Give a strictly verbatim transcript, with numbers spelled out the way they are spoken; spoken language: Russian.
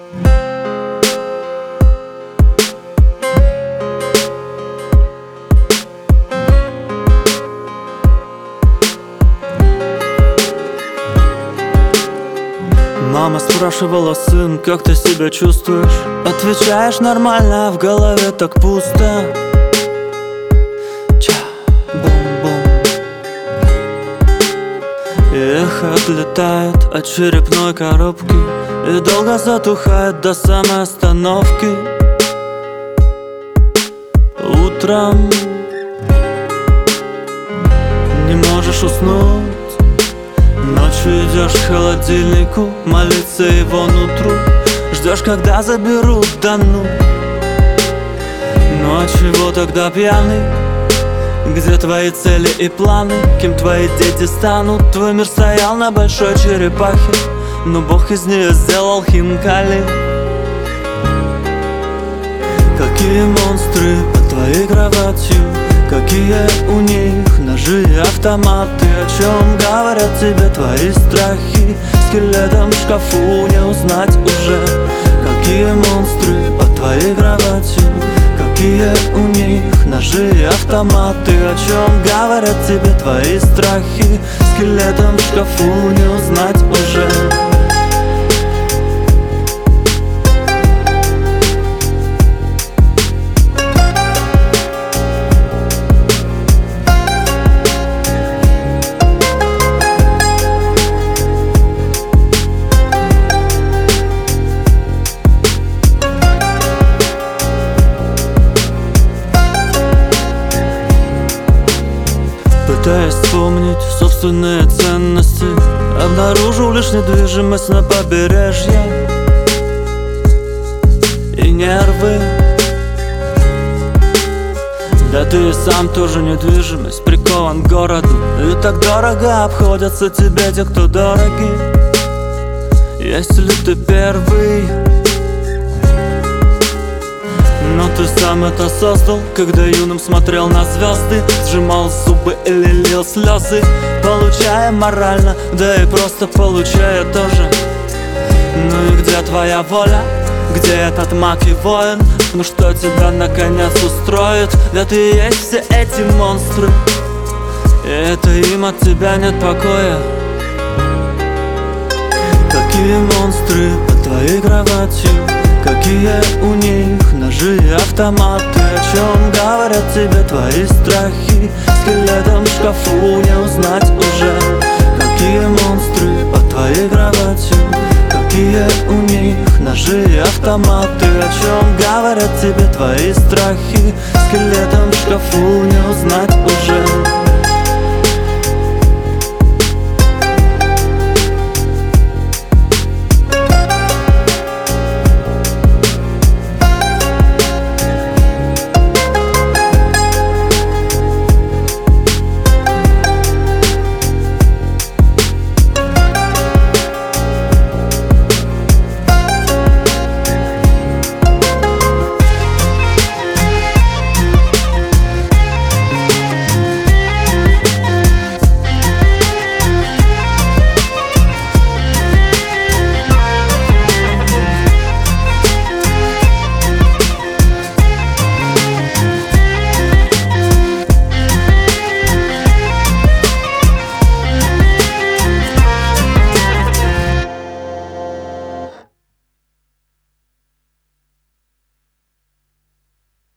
Мама спрашивала: сын, как ты себя чувствуешь? Отвечаешь: нормально, в голове так пусто. Ча-бум-бум. Эхо отлетает от черепной коробки и долго затухает до самой остановки. Утром не можешь уснуть, ночью идешь к холодильнику, молиться его нутру. Ждешь, когда заберут, да ну. Ну а чего тогда пьяный? Где твои цели и планы? Кем твои дети станут? Твой мир стоял на большой черепахе, но Бог из нее сделал хинкали. Какие монстры под твоей кроватью, какие у них ножи и автоматы. О чем говорят тебе твои страхи? Скелетом в шкафу не узнать уже. Какие монстры под твоей кроватью, какие у них ножи и автоматы. О чем говорят тебе твои страхи? Скелетом в шкафу не узнать уже. Пытаясь вспомнить собственные ценности, обнаружил лишь недвижимость на побережье и нервы. Да ты и сам тоже недвижимость, прикован к городу. И так дорого обходятся тебе те, кто дороги. Если ты первый, но ты сам это создал, когда юным смотрел на звезды, сжимал зубы или лил слезы, получая морально, да и просто получая тоже. Ну и где твоя воля? Где этот маг и воин? Ну что тебя наконец устроит? Да ты и есть все эти монстры, и это им от тебя нет покоя. Какие монстры под твоей кроватью, какие у них ножи и автоматы. О чем говорят тебе твои страхи? Скелетом в шкафу не узнать уже. Какие монстры под твоей кроватью, какие у них ножи и автоматы. О чем говорят тебе твои страхи? Скелетом в шкафу не узнать уже.